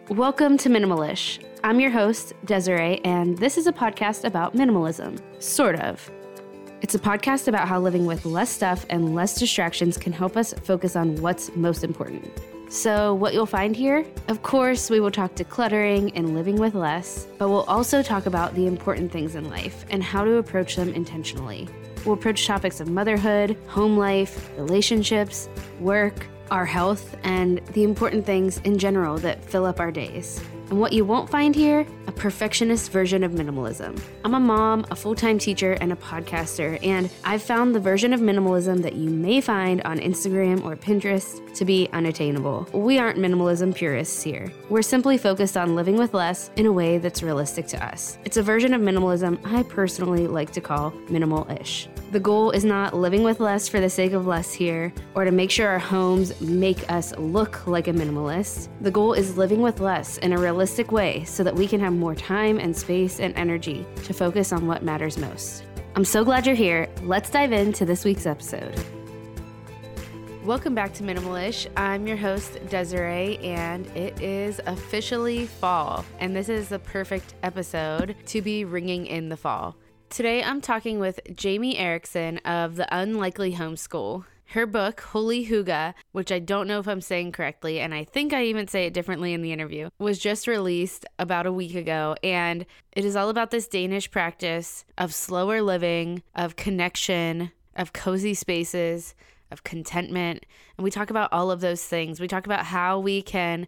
Welcome to Minimalish. I'm your host, Desiree, and this is a podcast about minimalism. Sort of. It's a podcast about how living with less stuff and less distractions can help us focus on what's most important. So what you'll find here? Of course, we will talk decluttering and living with less, but we'll also talk about the important things in life and how to approach them intentionally. We'll approach topics of motherhood, home life, relationships, work, our health, and the important things in general that fill up our days. And what you won't find here, a perfectionist version of minimalism. I'm a mom, a full-time teacher, and a podcaster, and I've found the version of minimalism that you may find on Instagram or Pinterest to be unattainable. We aren't minimalism purists here. We're simply focused on living with less in a way that's realistic to us. It's a version of minimalism I personally like to call minimal-ish. The goal is not living with less for the sake of less here, or to make sure our homes make us look like a minimalist. The goal is living with less in a realistic way so that we can have more time and space and energy to focus on what matters most. I'm so glad you're here. Let's dive into this week's episode. Welcome back to Minimalish. I'm your host, Desiree, and it is officially fall, and this is the perfect episode to be ringing in the fall. Today, I'm talking with Jamie Erickson of The Unlikely Homeschool. Her book, Holy Hygge, which I don't know if I'm saying correctly, and I think I even say it differently in the interview, was just released about a week ago, and it is all about this Danish practice of slower living, of connection, of cozy spaces, of contentment, and we talk about all of those things. We talk about how we can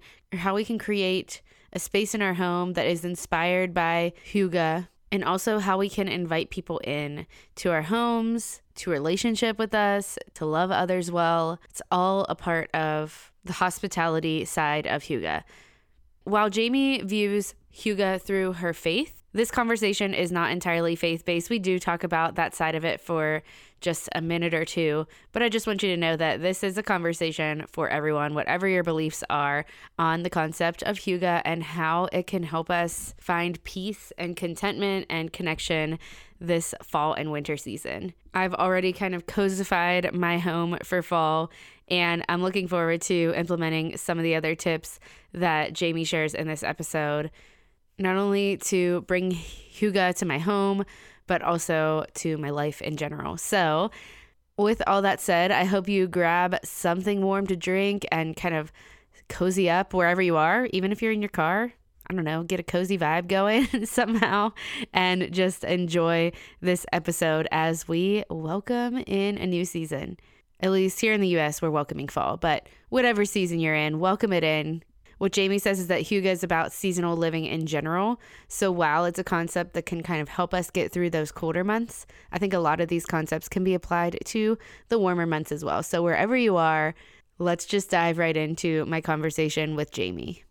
create a space in our home that is inspired by Hygge, and also how we can invite people in to our homes, to relationship with us, to love others well. It's all a part of the hospitality side of Hygge. While Jamie views Hygge through her faith, this conversation is not entirely faith-based. We do talk about that side of it for just a minute or two, but I just want you to know that this is a conversation for everyone, whatever your beliefs are, on the concept of Hygge and how it can help us find peace and contentment and connection this fall and winter season. I've already kind of cozified my home for fall, and I'm looking forward to implementing some of the other tips that Jamie shares in this episode, not only to bring Hygge to my home, but also to my life in general. So with all that said, I hope you grab something warm to drink and kind of cozy up wherever you are, even if you're in your car. I don't know, get a cozy vibe going somehow and just enjoy this episode as we welcome in a new season. At least here in the US, we're welcoming fall, but whatever season you're in, welcome it in. What Jamie says is that Hygge is about seasonal living in general. So while it's a concept that can kind of help us get through those colder months, I think a lot of these concepts can be applied to the warmer months as well. So wherever you are, let's just dive right into my conversation with Jamie.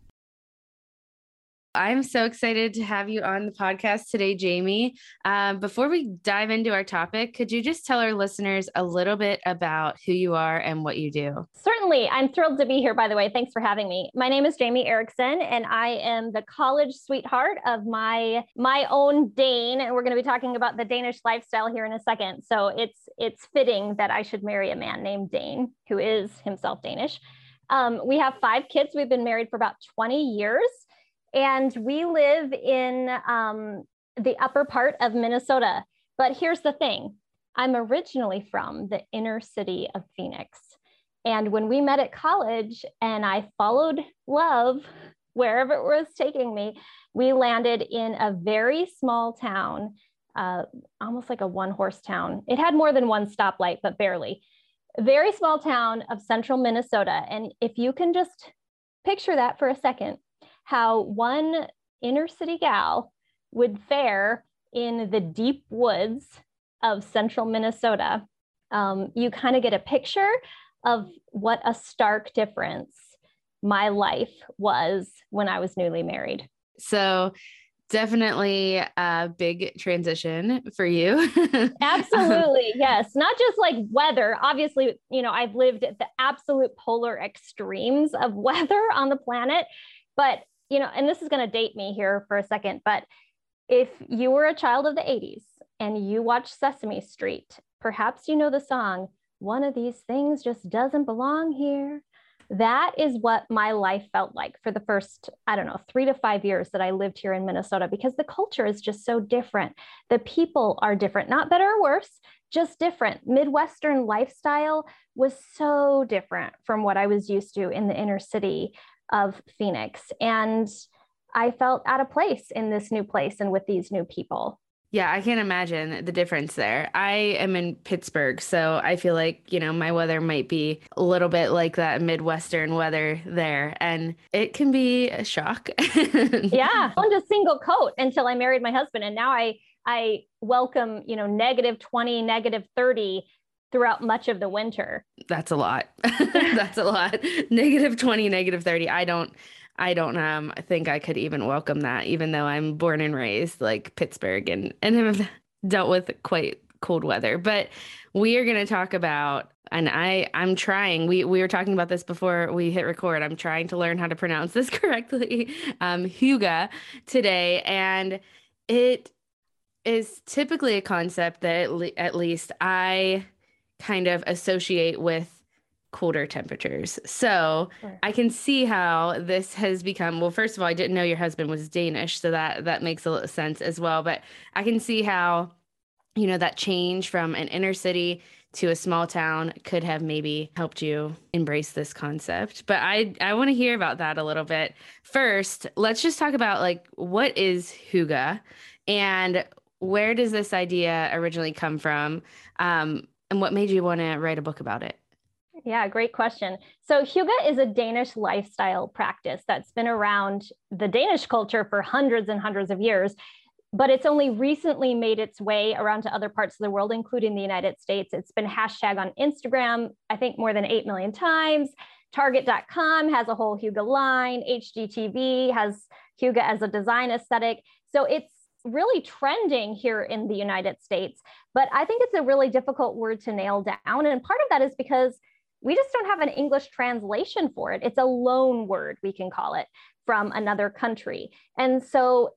I'm so excited to have you on the podcast today, Jamie. Before we dive into our topic, could you just tell our listeners a little bit about who you are and what you do? Certainly. I'm thrilled to be here, by the way. Thanks for having me. My name is Jamie Erickson, and I am the college sweetheart of my own Dane. And we're going to be talking about the Danish lifestyle here in a second. So it's fitting that I should marry a man named Dane, who is himself Danish. We have 5 kids. We've been married for about 20 years. And we live in the upper part of Minnesota. But here's the thing. I'm originally from the inner city of Phoenix. And when we met at college and I followed love wherever it was taking me, we landed in a very small town, almost like a one-horse town. It had more than one stoplight, but barely. A very small town of central Minnesota. And if you can just picture that for a second, how one inner city gal would fare in the deep woods of central Minnesota, you kind of get a picture of what a stark difference my life was when I was newly married. So definitely a big transition for you. Absolutely. Yes. Not just like weather. Obviously, I've lived at the absolute polar extremes of weather on the planet, but and this is going to date me here for a second, but if you were a child of the 80s and you watched Sesame Street, perhaps you know the song, "One of these things just doesn't belong here." That is what my life felt like for the first, I don't know, 3 to 5 years that I lived here in Minnesota, because the culture is just so different. The people are different, not better or worse, just different. Midwestern lifestyle was so different from what I was used to in the inner city of Phoenix. And I felt out of place in this new place and with these new people. Yeah, I can't imagine the difference there. I am in Pittsburgh, so I feel like, my weather might be a little bit like that Midwestern weather there, and it can be a shock. Yeah, I owned a single coat until I married my husband, and now I welcome, -20, -30 throughout much of the winter. That's a lot. That's a lot. -20, -30. I don't think I could even welcome that, even though I'm born and raised like Pittsburgh and have dealt with quite cold weather. But we are going to talk about, and I'm trying, we were talking about this before we hit record. I'm trying to learn how to pronounce this correctly. Hygge today. And it is typically a concept that at least I kind of associate with colder temperatures. So Sure. I can see how this has become, well, first of all, I didn't know your husband was Danish, so that makes a little sense as well. But I can see how, that change from an inner city to a small town could have maybe helped you embrace this concept. But I want to hear about that a little bit. First, let's just talk about like, what is Hygge and where does this idea originally come from? And what made you want to write a book about it? Yeah, great question. So Hygge is a Danish lifestyle practice that's been around the Danish culture for hundreds and hundreds of years, but it's only recently made its way around to other parts of the world, including the United States. It's been hashtag on Instagram, I think more than 8 million times. Target.com has a whole Hygge line. HGTV has Hygge as a design aesthetic. So it's really trending here in the United States, but I think it's a really difficult word to nail down. And part of that is because we just don't have an English translation for it. It's a loan word, we can call it, from another country. And so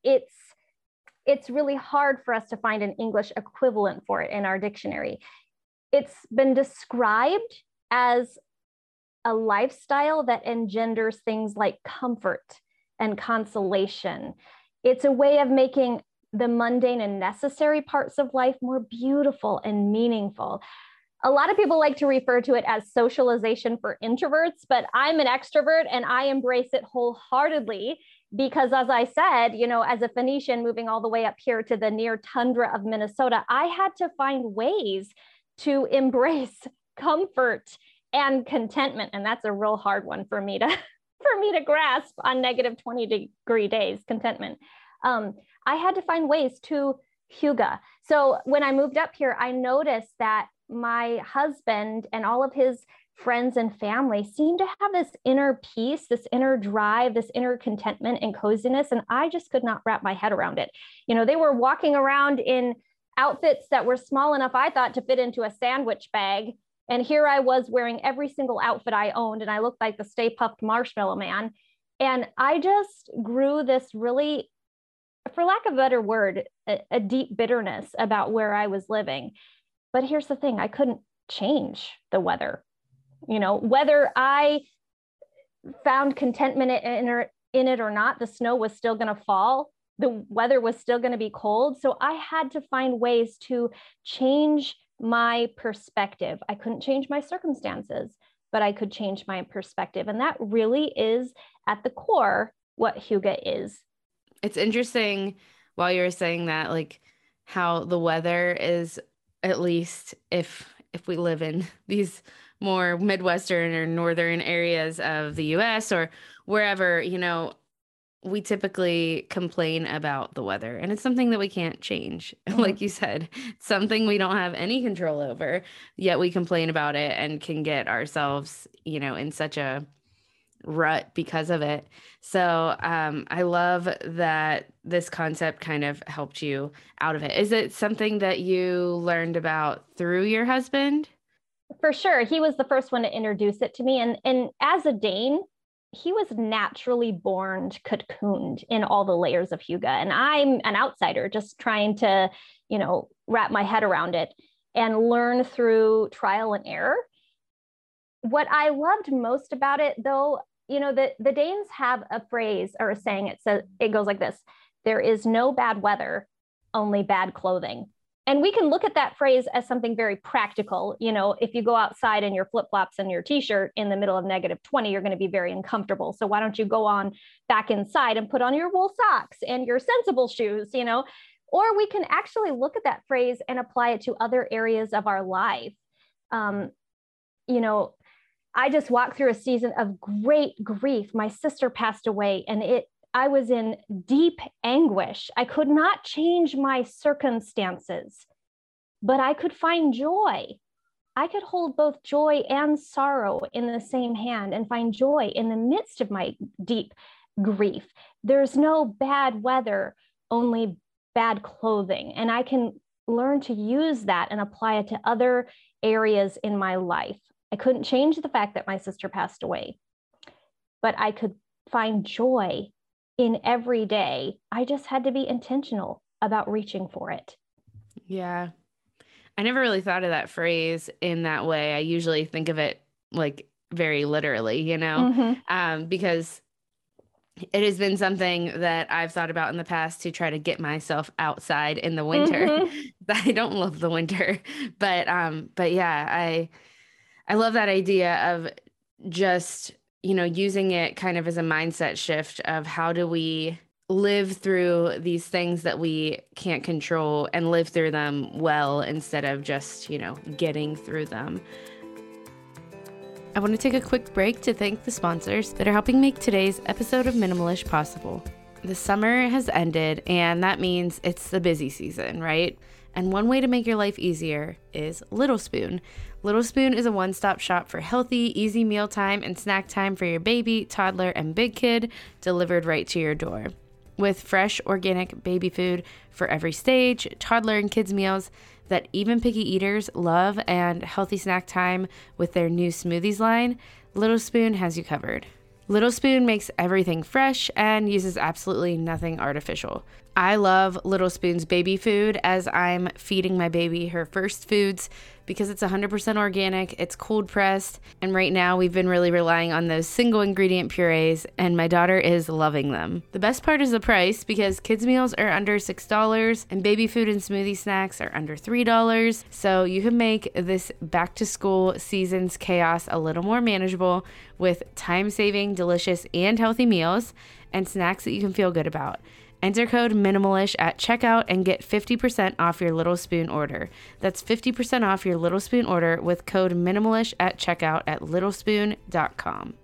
it's really hard for us to find an English equivalent for it in our dictionary. It's been described as a lifestyle that engenders things like comfort and consolation. It's a way of making the mundane and necessary parts of life more beautiful and meaningful. A lot of people like to refer to it as socialization for introverts, but I'm an extrovert and I embrace it wholeheartedly because, as I said, as a Phoenician moving all the way up here to the near tundra of Minnesota, I had to find ways to embrace comfort and contentment. And that's a real hard one for me to grasp on -20-degree days, contentment. I had to find ways to Hygge. So when I moved up here, I noticed that my husband and all of his friends and family seemed to have this inner peace, this inner drive, this inner contentment and coziness. And I just could not wrap my head around it. They were walking around in outfits that were small enough, I thought, to fit into a sandwich bag. And here I was wearing every single outfit I owned, and I looked like the Stay Puft Marshmallow Man. And I just grew this really, for lack of a better word, a deep bitterness about where I was living. But here's the thing, I couldn't change the weather. Whether I found contentment in it or not, the snow was still going to fall. The weather was still going to be cold. So I had to find ways to change my perspective. I couldn't change my circumstances, but I could change my perspective. And that really is at the core what Hygge is. It's interesting while you were saying that, like how the weather is, at least if we live in these more Midwestern or northern areas of the US or wherever, we typically complain about the weather, and it's something that we can't change. Mm-hmm. Like you said, it's something we don't have any control over, yet we complain about it and can get ourselves, in such a rut because of it. So I love that this concept kind of helped you out of it. Is it something that you learned about through your husband? For sure. He was the first one to introduce it to me. And as a Dane, he was naturally born cocooned in all the layers of Hygge. And I'm an outsider just trying to, wrap my head around it and learn through trial and error. What I loved most about it, though, the Danes have a phrase or a saying. It goes like this: there is no bad weather, only bad clothing. And we can look at that phrase as something very practical. If you go outside in your flip-flops and your t-shirt in the middle of -20, you're going to be very uncomfortable. So why don't you go on back inside and put on your wool socks and your sensible shoes, Or we can actually look at that phrase and apply it to other areas of our life. I just walked through a season of great grief. My sister passed away, and I was in deep anguish. I could not change my circumstances, but I could find joy. I could hold both joy and sorrow in the same hand and find joy in the midst of my deep grief. There's no bad weather, only bad clothing. And I can learn to use that and apply it to other areas in my life. I couldn't change the fact that my sister passed away, but I could find joy in every day. I just had to be intentional about reaching for it. Yeah. I never really thought of that phrase in that way. I usually think of it like very literally, because it has been something that I've thought about in the past to try to get myself outside in the winter. I don't love the winter, but yeah, I love that idea of just, using it kind of as a mindset shift of how do we live through these things that we can't control and live through them well instead of just, getting through them. I want to take a quick break to thank the sponsors that are helping make today's episode of Minimalish possible. The summer has ended, and that means it's the busy season, right? And one way to make your life easier is Little Spoon. Little Spoon is a one-stop shop for healthy, easy mealtime and snack time for your baby, toddler, and big kid, delivered right to your door. With fresh, organic baby food for every stage, toddler and kids meals that even picky eaters love, and healthy snack time with their new smoothies line, Little Spoon has you covered. Little Spoon makes everything fresh and uses absolutely nothing artificial. I love Little Spoon's baby food as I'm feeding my baby her first foods because it's 100% organic, it's cold pressed, and right now we've been really relying on those single ingredient purees, and my daughter is loving them. The best part is the price, because kids meals are under $6 and baby food and smoothie snacks are under $3, so you can make this back to school season's chaos a little more manageable with time-saving, delicious, and healthy meals and snacks that you can feel good about. Enter code MINIMALISH at checkout and get 50% off your Little Spoon order. That's 50% off your Little Spoon order with code MINIMALISH at checkout at littlespoon.com.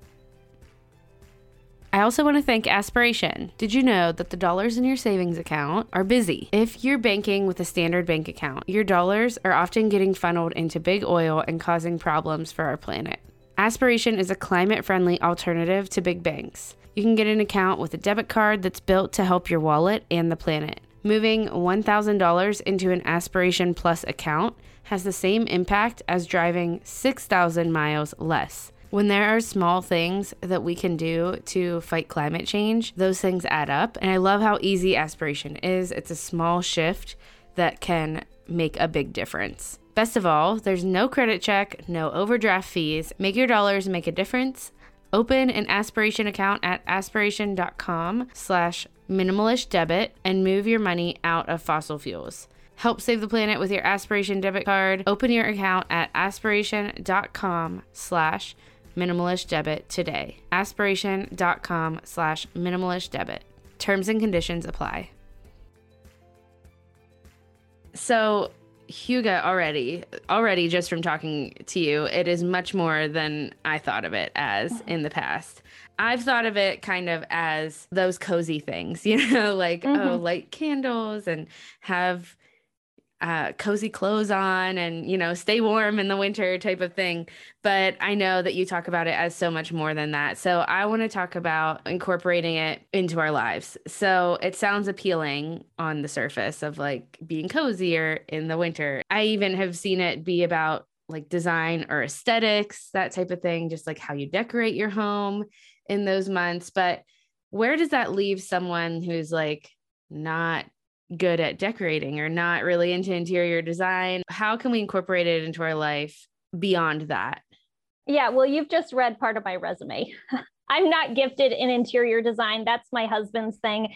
I also want to thank Aspiration. Did you know that the dollars in your savings account are busy? If you're banking with a standard bank account, your dollars are often getting funneled into big oil and causing problems for our planet. Aspiration is a climate-friendly alternative to big banks. You can get an account with a debit card that's built to help your wallet and the planet. Moving $1,000 into an Aspiration Plus account has the same impact as driving 6,000 miles less. When there are small things that we can do to fight climate change, those things add up. And I love how easy Aspiration is. It's a small shift that can make a big difference. Best of all, there's no credit check, no overdraft fees. Make your dollars make a difference. Open an Aspiration account at aspiration.com/minimalishdebit and move your money out of fossil fuels. Help save the planet with your Aspiration debit card. Open your account at aspiration.com/minimalishdebit today. Aspiration.com/minimalishdebit. Terms and conditions apply. So, Huga, already just from talking to you, it is much more than I thought of it as in the past. I've thought of it kind of as those cozy things, like, light candles and have cozy clothes on and, stay warm in the winter type of thing. But I know that you talk about it as so much more than that. So I want to talk about incorporating it into our lives. So it sounds appealing on the surface of like being cozier in the winter. I even have seen it be about like design or aesthetics, that type of thing, just like how you decorate your home in those months. But where does that leave someone who's like not good at decorating or not really into interior design? How can we incorporate it into our life beyond that? Yeah, well, you've just read part of my resume. I'm not gifted in interior design. That's my husband's thing.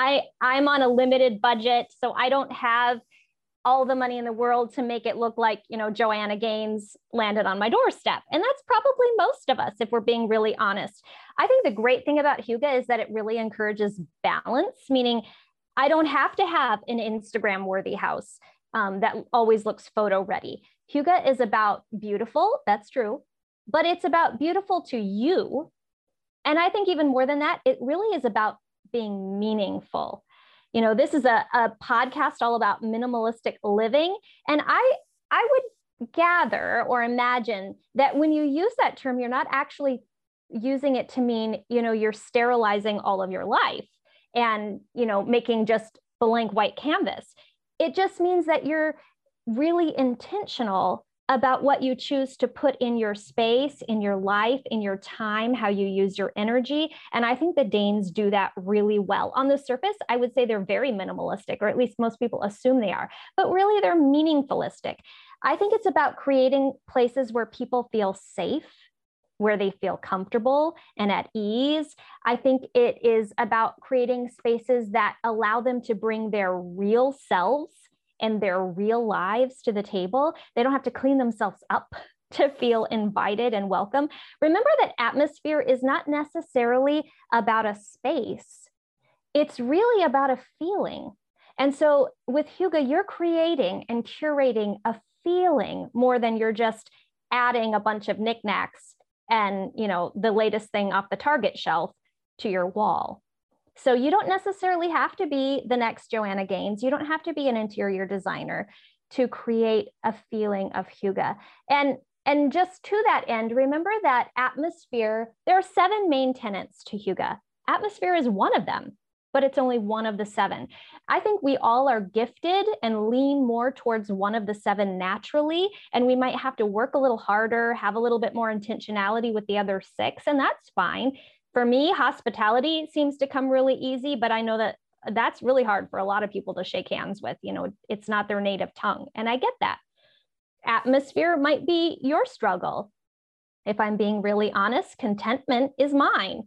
I'm on a limited budget, so I don't have all the money in the world to make it look like, Joanna Gaines landed on my doorstep. And that's probably most of us, if we're being really honest. I think the great thing about Hygge is that it really encourages balance, meaning I don't have to have an Instagram worthy house that always looks photo ready. Hygge is about beautiful, that's true, but it's about beautiful to you. And I think even more than that, it really is about being meaningful. This is a podcast all about minimalistic living. And I would gather or imagine that when you use that term, you're not actually using it to mean, you're sterilizing all of your life and, making just blank white canvas. It just means that you're really intentional about what you choose to put in your space, in your life, in your time, how you use your energy. And I think the Danes do that really well. On the surface, I would say they're very minimalistic, or at least most people assume they are, but really they're meaningfulistic. I think it's about creating places where people feel safe, where they feel comfortable and at ease. I think it is about creating spaces that allow them to bring their real selves and their real lives to the table. They don't have to clean themselves up to feel invited and welcome. Remember that atmosphere is not necessarily about a space. It's really about a feeling. And so with Hygge, you're creating and curating a feeling more than you're just adding a bunch of knickknacks and, the latest thing off the Target shelf to your wall. So you don't necessarily have to be the next Joanna Gaines. You don't have to be an interior designer to create a feeling of Hygge. And just to that end, remember that atmosphere, there are 7 main tenets to Hygge. Atmosphere is one of them, but it's only one of the 7. I think we all are gifted and lean more towards one of the 7 naturally, and we might have to work a little harder, have a little bit more intentionality with the other 6, and that's fine. For me, hospitality seems to come really easy, but I know that that's really hard for a lot of people to shake hands with. It's not their native tongue. And I get that. Atmosphere might be your struggle. If I'm being really honest, contentment is mine.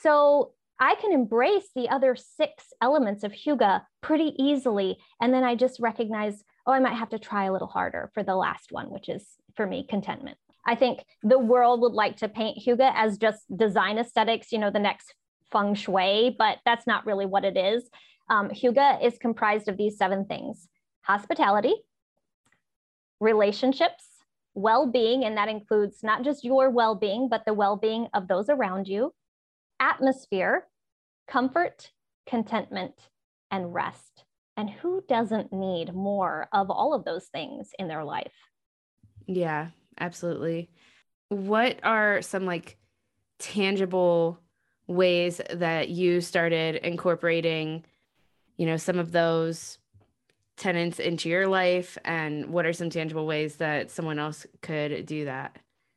So I can embrace the other 6 elements of Hygge pretty easily. And then I just recognize, I might have to try a little harder for the last one, which is for me, contentment. I think the world would like to paint Hygge as just design aesthetics, the next feng shui, but that's not really what it is. Hygge is comprised of these 7 things: hospitality, relationships, well-being, and that includes not just your well-being, but the well-being of those around you, atmosphere, comfort, contentment, and rest. And who doesn't need more of all of those things in their life? Yeah, absolutely. What are some tangible ways that you started incorporating, some of those tenets into your life, and what are some tangible ways that someone else could do that?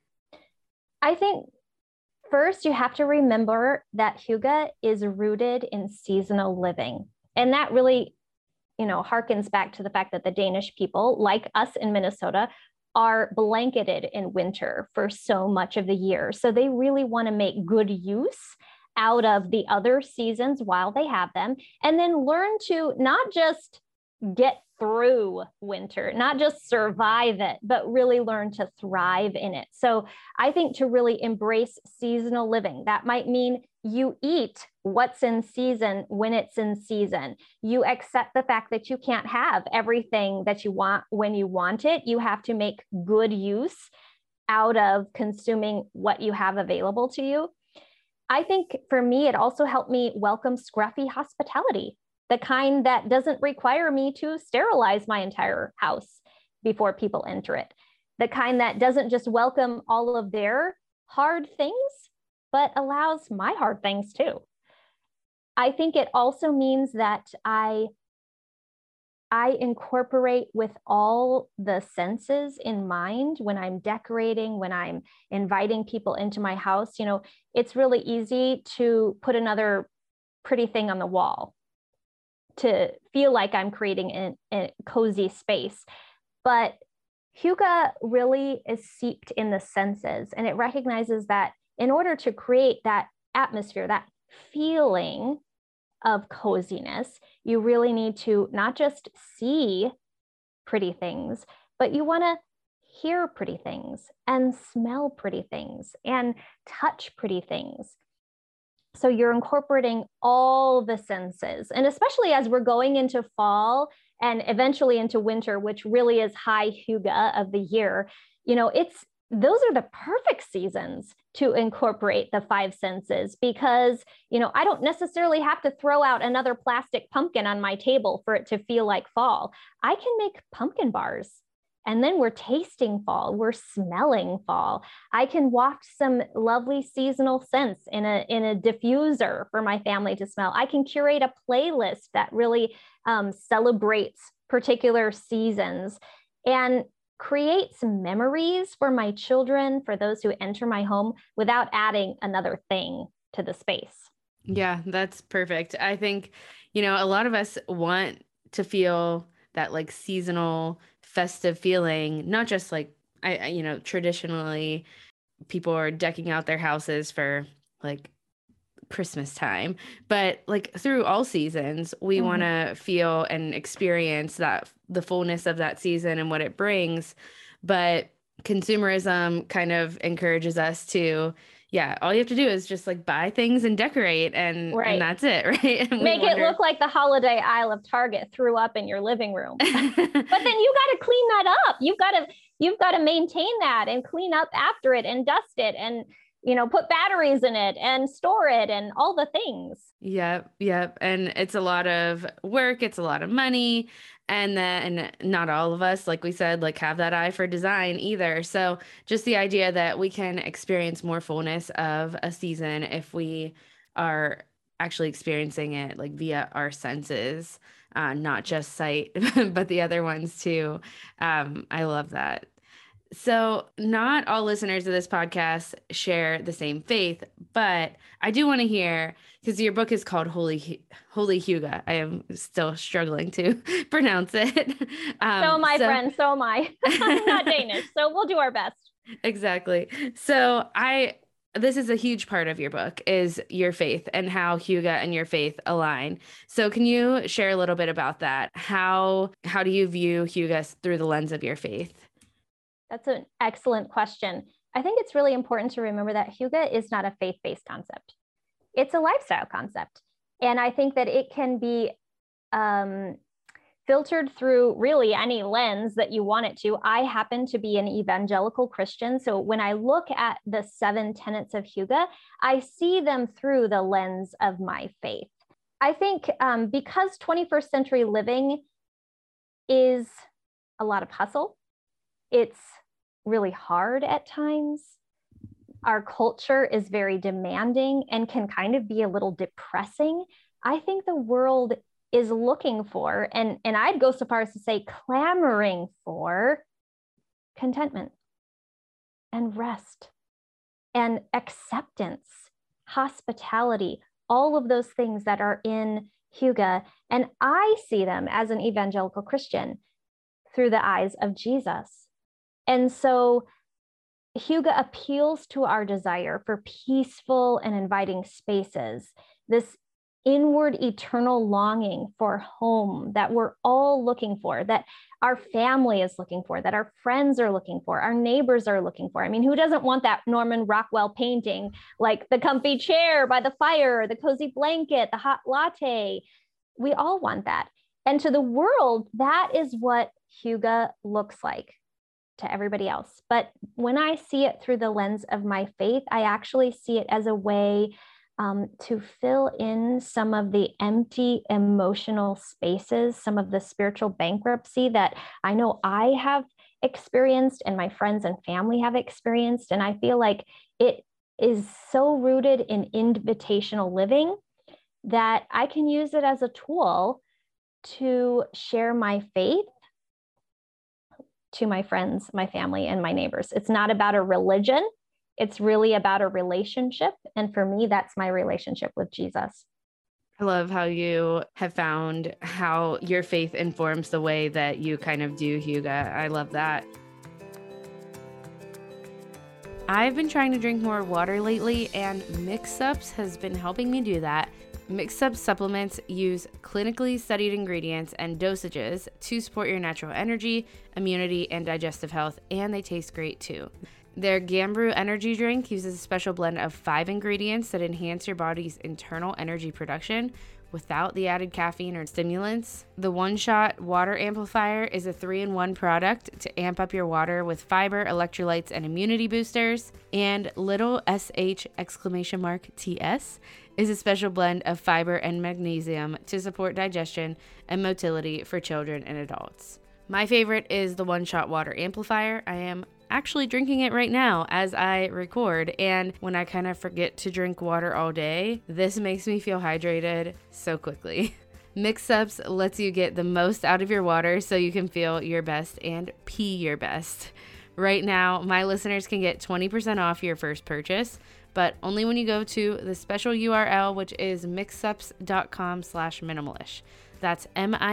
I think first you have to remember that Hygge is rooted in seasonal living. And that really, harkens back to the fact that the Danish people, like us in Minnesota, are blanketed in winter for so much of the year. So they really want to make good use out of the other seasons while they have them, and then learn to not just get through winter, not just survive it, but really learn to thrive in it. So I think to really embrace seasonal living, that might mean you eat what's in season when it's in season. You accept the fact that you can't have everything that you want when you want it. You have to make good use out of consuming what you have available to you. I think for me, it also helped me welcome scruffy hospitality, the kind that doesn't require me to sterilize my entire house before people enter it, the kind that doesn't just welcome all of their hard things, but allows my hard things too. I think it also means that I incorporate with all the senses in mind when I'm decorating, when I'm inviting people into my house. It's really easy to put another pretty thing on the wall to feel like I'm creating a cozy space. But Hygge really is seeped in the senses, and it recognizes that in order to create that atmosphere, that feeling of coziness, you really need to not just see pretty things, but you want to hear pretty things and smell pretty things and touch pretty things. So you're incorporating all the senses. And especially as we're going into fall and eventually into winter, which really is high hygge of the year, those are the perfect seasons to incorporate the five senses because, I don't necessarily have to throw out another plastic pumpkin on my table for it to feel like fall. I can make pumpkin bars. And then we're tasting fall, we're smelling fall. I can waft some lovely seasonal scents in a diffuser for my family to smell. I can curate a playlist that really celebrates particular seasons and create some memories for my children, for those who enter my home without adding another thing to the space. Yeah, that's perfect. I think, a lot of us want to feel that like seasonal festive feeling, not just like, traditionally people are decking out their houses for like Christmas time, but like through all seasons, we want to feel and experience the fullness of that season and what it brings. But consumerism kind of encourages us to, all you have to do is just like buy things and decorate and that's it, right? And make it look like the holiday aisle of Target threw up in your living room. But then you got to clean that up. You've got to maintain that and clean up after it and dust it and put batteries in it and store it and all the things. Yep. And it's a lot of work. It's a lot of money. And then not all of us, like we said, like have that eye for design either. So just the idea that we can experience more fullness of a season if we are actually experiencing it like via our senses, not just sight, but the other ones too. I love that. So not all listeners of this podcast share the same faith, but I do want to hear, because your book is called Holy Hygge. I am still struggling to pronounce it. Friend, so am I. I'm not Danish, so we'll do our best. Exactly. So this is a huge part of your book is your faith and how hygge and your faith align. So can you share a little bit about that? How do you view hygge through the lens of your faith? That's an excellent question. I think it's really important to remember that hygge is not a faith-based concept. It's a lifestyle concept. And I think that it can be filtered through really any lens that you want it to. I happen to be an evangelical Christian. So when I look at the 7 tenets of hygge, I see them through the lens of my faith. I think because 21st century living is a lot of hustle, it's really hard at times. Our culture is very demanding and can kind of be a little depressing. I think the world is looking for, and I'd go so far as to say clamoring for contentment and rest and acceptance, hospitality, all of those things that are in hygge. And I see them as an evangelical Christian through the eyes of Jesus. And so hygge appeals to our desire for peaceful and inviting spaces, this inward eternal longing for home that we're all looking for, that our family is looking for, that our friends are looking for, our neighbors are looking for. I mean, who doesn't want that Norman Rockwell painting, like the comfy chair by the fire, the cozy blanket, the hot latte? We all want that. And to the world, that is what hygge looks like to everybody else. But when I see it through the lens of my faith, I actually see it as a way to fill in some of the empty emotional spaces, some of the spiritual bankruptcy that I know I have experienced and my friends and family have experienced. And I feel like it is so rooted in invitational living that I can use it as a tool to share my faith to my friends, my family, and my neighbors. It's not about a religion. It's really about a relationship. And for me, that's my relationship with Jesus. I love how you have found how your faith informs the way that you kind of do hygge. I love that. I've been trying to drink more water lately, and Mix Ups has been helping me do that. Mix Up supplements use clinically studied ingredients and dosages to support your natural energy, immunity, and digestive health, and they taste great too. Their Gambrew energy drink uses a special blend of 5 ingredients that enhance your body's internal energy production without the added caffeine or stimulants. The One Shot Water Amplifier is a 3-in-1 product to amp up your water with fiber, electrolytes, and immunity boosters. And Little SH TS is a special blend of fiber and magnesium to support digestion and motility for children and adults. My favorite is the One Shot Water Amplifier. I am actually drinking it right now as I record, and when I kind of forget to drink water all day, this makes me feel hydrated so quickly. Mix Ups lets you get the most out of your water so you can feel your best and pee your best. Right now, my listeners can get 20% off your first purchase, but only when you go to the special URL, which is mixups.com/minimalish. That's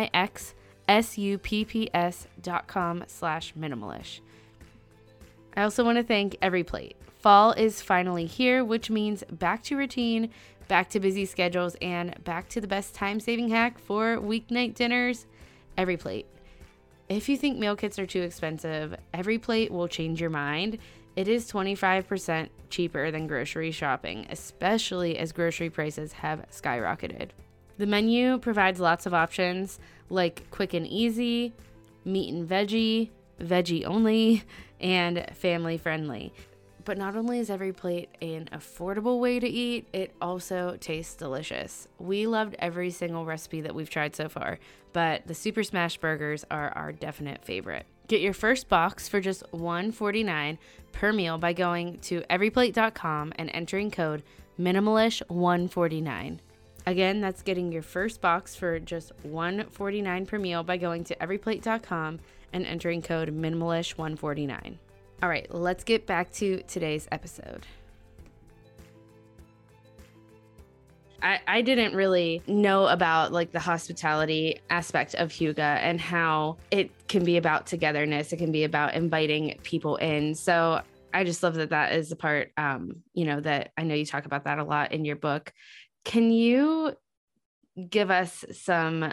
MIXUPPS.com/minimalish. I also want to thank EveryPlate. Fall is finally here, which means back to routine, back to busy schedules, and back to the best time-saving hack for weeknight dinners, EveryPlate. If you think meal kits are too expensive, EveryPlate will change your mind. It is 25% cheaper than grocery shopping, especially as grocery prices have skyrocketed. The menu provides lots of options like quick and easy, meat and veggie, veggie only, and family friendly. But not only is EveryPlate an affordable way to eat, it also tastes delicious. We loved every single recipe that we've tried so far, but the Super Smash Burgers are our definite favorite. Get your first box for just $1.49 per meal by going to everyplate.com and entering code minimalish149. Again, that's getting your first box for just $1.49 per meal by going to everyplate.com and entering code minimalish149. All right, let's get back to today's episode. I didn't really know about like the hospitality aspect of Hygge and how it can be about togetherness. It can be about inviting people in. So I just love that that is the part, that I know you talk about that a lot in your book. Can you give us some,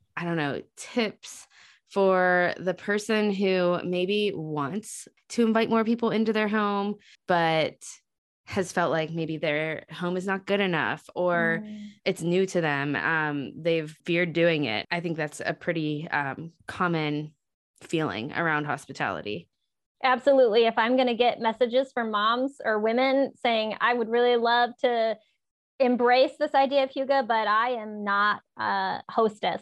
tips for the person who maybe wants to invite more people into their home, but has felt like maybe their home is not good enough or it's new to them. They've feared doing it. I think that's a pretty common feeling around hospitality. Absolutely. If I'm going to get messages from moms or women saying, I would really love to embrace this idea of Hygge, but I am not a hostess,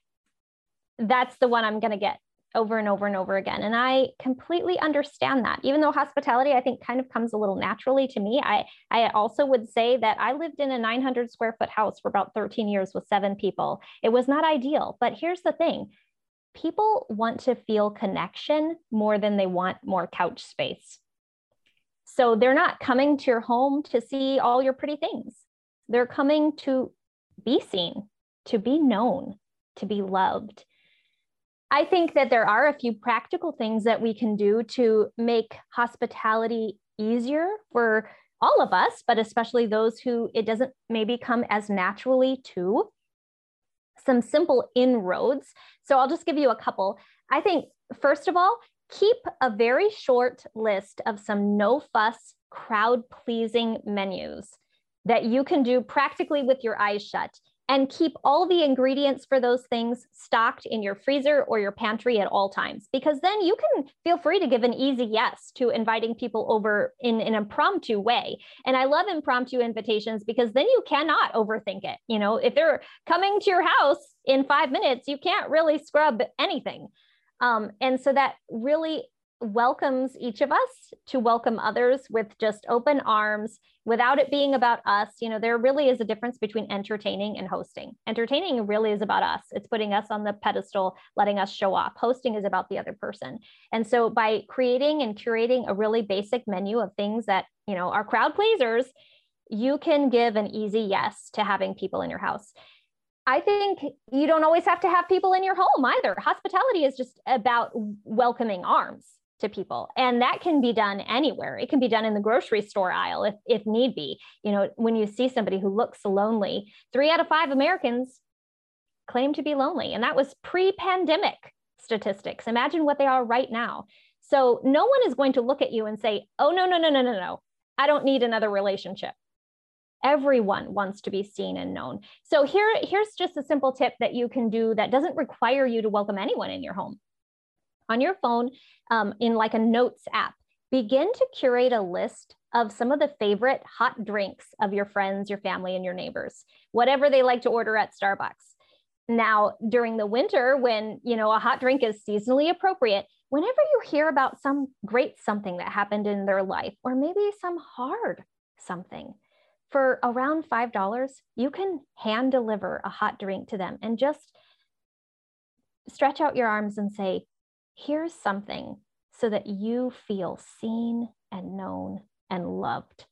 that's the one I'm going to get over and over and over again. And I completely understand that. Even though hospitality, I think, kind of comes a little naturally to me, I also would say that I lived in a 900 square foot house for about 13 years with 7 people. It was not ideal, but here's the thing. People want to feel connection more than they want more couch space. So they're not coming to your home to see all your pretty things. They're coming to be seen, to be known, to be loved. I think that there are a few practical things that we can do to make hospitality easier for all of us, but especially those who it doesn't maybe come as naturally to. Some simple inroads. So I'll just give you a couple. I think, first of all, keep a very short list of some no-fuss, crowd-pleasing menus that you can do practically with your eyes shut, and keep all the ingredients for those things stocked in your freezer or your pantry at all times, because then you can feel free to give an easy yes to inviting people over in an impromptu way. And I love impromptu invitations because then you cannot overthink it. If they're coming to your house in 5 minutes, you can't really scrub anything. And so that really welcomes each of us to welcome others with just open arms without it being about us. There really is a difference between entertaining and hosting. Entertaining really is about us. It's putting us on the pedestal, letting us show off. Hosting is about the other person. And so by creating and curating a really basic menu of things that, are crowd pleasers, you can give an easy yes to having people in your house. I think you don't always have to have people in your home either. Hospitality is just about welcoming arms. to people. And that can be done anywhere. It can be done in the grocery store aisle if need be. When you see somebody who looks lonely, 3 out of 5 Americans claim to be lonely. And that was pre-pandemic statistics. Imagine what they are right now. So no one is going to look at you and say, oh, no. I don't need another relationship. Everyone wants to be seen and known. So here's just a simple tip that you can do that doesn't require you to welcome anyone in your home. On your phone, in like a notes app, begin to curate a list of some of the favorite hot drinks of your friends, your family, and your neighbors, whatever they like to order at Starbucks. Now, during the winter, when a hot drink is seasonally appropriate, whenever you hear about some great something that happened in their life, or maybe some hard something, for around $5, you can hand deliver a hot drink to them and just stretch out your arms and say, here's something so that you feel seen and known and loved.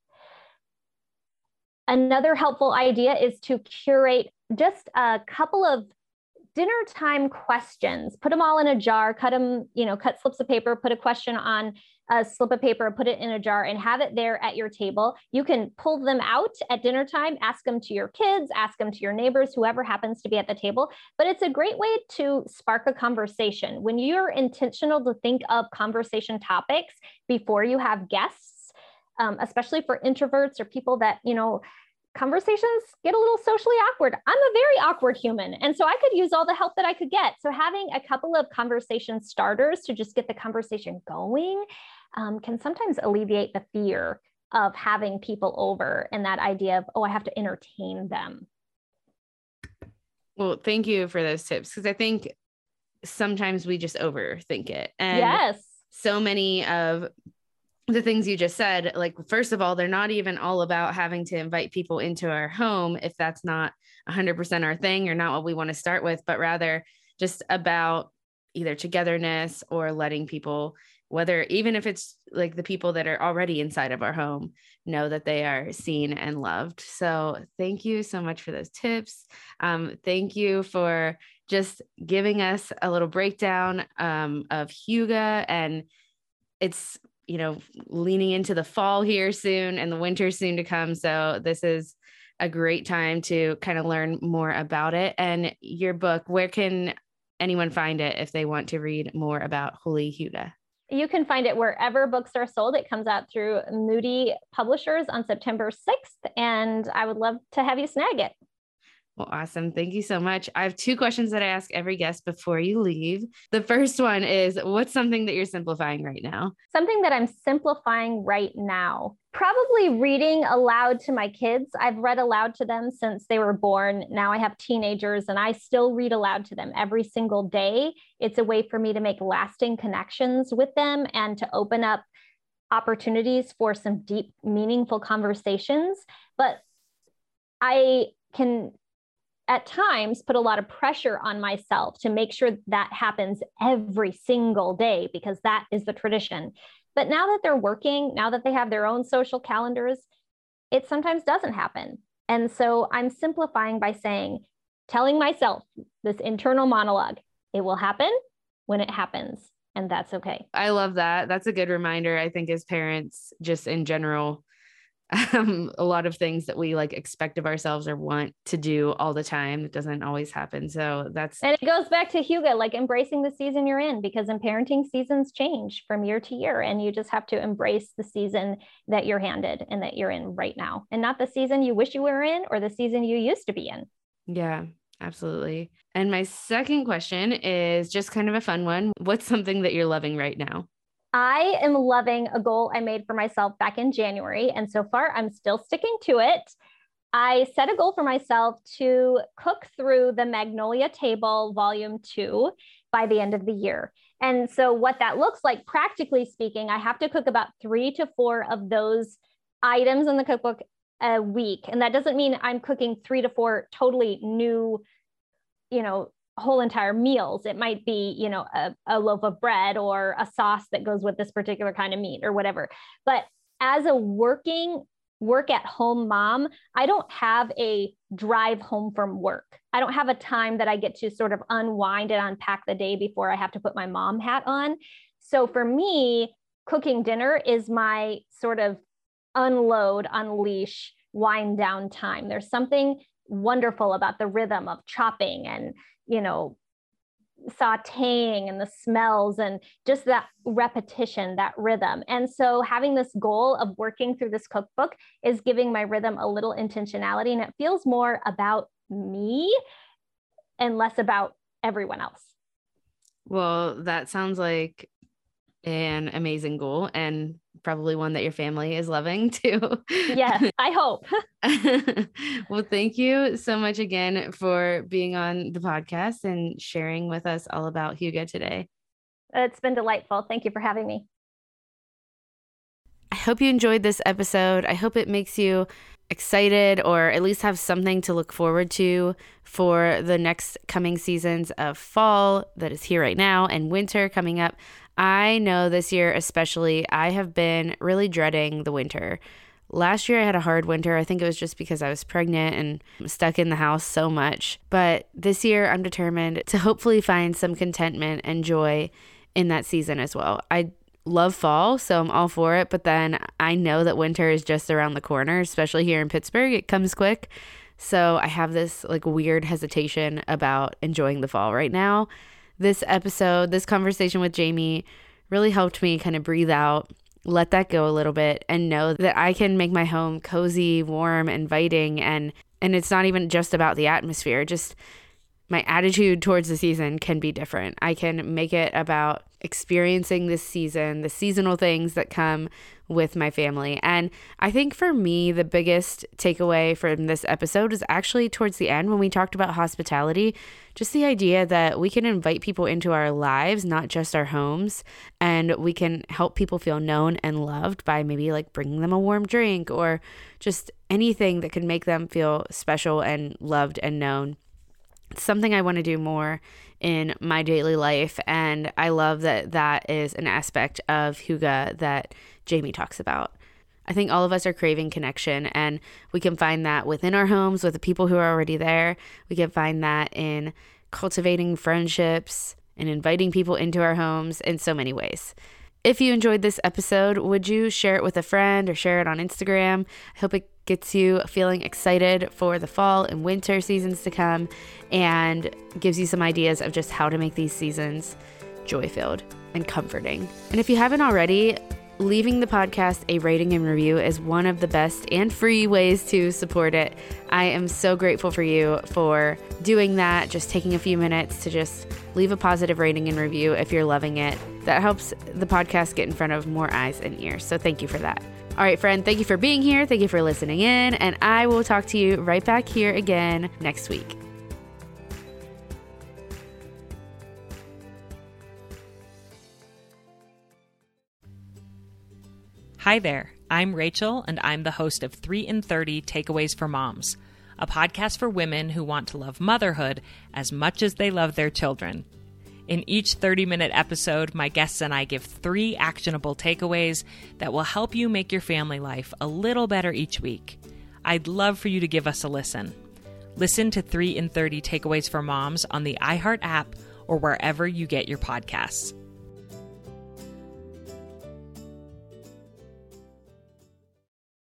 Another helpful idea is to curate just a couple of dinner time questions, put them all in a jar, cut slips of paper, put a question on a slip of paper, put it in a jar, and have it there at your table. You can pull them out at dinner time, ask them to your kids, ask them to your neighbors, whoever happens to be at the table. But it's a great way to spark a conversation. When you're intentional to think of conversation topics before you have guests, especially for introverts or people that, conversations get a little socially awkward. I'm a very awkward human. And so I could use all the help that I could get. So having a couple of conversation starters to just get the conversation going can sometimes alleviate the fear of having people over and that idea of, oh, I have to entertain them. Well, thank you for those tips, because I think sometimes we just overthink it. And yes, so many of the things you just said, like, first of all, they're not even all about having to invite people into our home if that's not 100% our thing or not what we want to start with, but rather just about either togetherness or letting people, even if it's like the people that are already inside of our home, know that they are seen and loved. So thank you so much for those tips. Thank you for just giving us a little breakdown of hygge, and it's leaning into the fall here soon and the winter soon to come. So this is a great time to kind of learn more about it. And your book, where can anyone find it if they want to read more about Holy Hygge? You can find it wherever books are sold. It comes out through Moody Publishers on September 6th, and I would love to have you snag it. Well, awesome. Thank you so much. I have 2 questions that I ask every guest before you leave. The first one is, what's something that you're simplifying right now? Something that I'm simplifying right now, probably reading aloud to my kids. I've read aloud to them since they were born. Now I have teenagers and I still read aloud to them every single day. It's a way for me to make lasting connections with them and to open up opportunities for some deep, meaningful conversations. But I can at times put a lot of pressure on myself to make sure that happens every single day, because that is the tradition. But now that they're working, now that they have their own social calendars, it sometimes doesn't happen. And so I'm simplifying by telling myself this internal monologue, it will happen when it happens, and that's okay. I love that. That's a good reminder, I think, as parents, just in general. A lot of things that we expect of ourselves or want to do all the time, it doesn't always happen. So and it goes back to hygge, embracing the season you're in, because in parenting, seasons change from year to year, and you just have to embrace the season that you're handed and that you're in right now, and not the season you wish you were in or the season you used to be in. Yeah, absolutely. And my second question is just kind of a fun one. What's something that you're loving right now? I am loving a goal I made for myself back in January, and so far I'm still sticking to it. I set a goal for myself to cook through the Magnolia Table Volume 2 by the end of the year. And so what that looks like, practically speaking, I have to cook about 3 to 4 of those items in the cookbook a week. And that doesn't mean I'm cooking 3 to 4 totally new, whole entire meals. It might be, a loaf of bread or a sauce that goes with this particular kind of meat or whatever. But as a work at home mom, I don't have a drive home from work. I don't have a time that I get to sort of unwind and unpack the day before I have to put my mom hat on. So for me, cooking dinner is my sort of unload, unleash, wind down time. There's something wonderful about the rhythm of chopping and, sauteing and the smells and just that repetition, that rhythm. And so having this goal of working through this cookbook is giving my rhythm a little intentionality, and it feels more about me and less about everyone else. Well, that sounds like an amazing goal, and probably one that your family is loving too. Yes, I hope. Well, thank you so much again for being on the podcast and sharing with us all about Hygge today. It's been delightful. Thank you for having me. I hope you enjoyed this episode. I hope it makes you excited, or at least have something to look forward to for the next coming seasons of fall that is here right now and winter coming up. I know this year especially, I have been really dreading the winter. Last year I had a hard winter. I think it was just because I was pregnant and stuck in the house so much. But this year I'm determined to hopefully find some contentment and joy in that season as well. I love fall, so I'm all for it. But then I know that winter is just around the corner, especially here in Pittsburgh. It comes quick. So I have this weird hesitation about enjoying the fall right now. This episode, this conversation with Jamie really helped me kind of breathe out, let that go a little bit, and know that I can make my home cozy, warm, inviting. And it's not even just about the atmosphere, just my attitude towards the season can be different. I can make it about experiencing this season, the seasonal things that come with my family. And I think for me, the biggest takeaway from this episode is actually towards the end when we talked about hospitality, just the idea that we can invite people into our lives, not just our homes, and we can help people feel known and loved by maybe bringing them a warm drink or just anything that can make them feel special and loved and known. It's something I want to do more in my daily life, and I love that that is an aspect of Hygge that Jamie talks about. I think all of us are craving connection, and we can find that within our homes with the people who are already there. We can find that in cultivating friendships and inviting people into our homes in so many ways. If you enjoyed this episode, would you share it with a friend or share it on Instagram? I hope it gets you feeling excited for the fall and winter seasons to come and gives you some ideas of just how to make these seasons joy-filled and comforting. And if you haven't already, leaving the podcast a rating and review is one of the best and free ways to support it. I am so grateful for you for doing that, just taking a few minutes to just leave a positive rating and review if you're loving it. That helps the podcast get in front of more eyes and ears. So thank you for that. All right, friend, thank you for being here. Thank you for listening in. And I will talk to you right back here again next week. Hi there, I'm Rachel, and I'm the host of 3 in 30 Takeaways for Moms, a podcast for women who want to love motherhood as much as they love their children. In each 30-minute episode, my guests and I give 3 actionable takeaways that will help you make your family life a little better each week. I'd love for you to give us a listen. Listen to 3 in 30 Takeaways for Moms on the iHeart app or wherever you get your podcasts.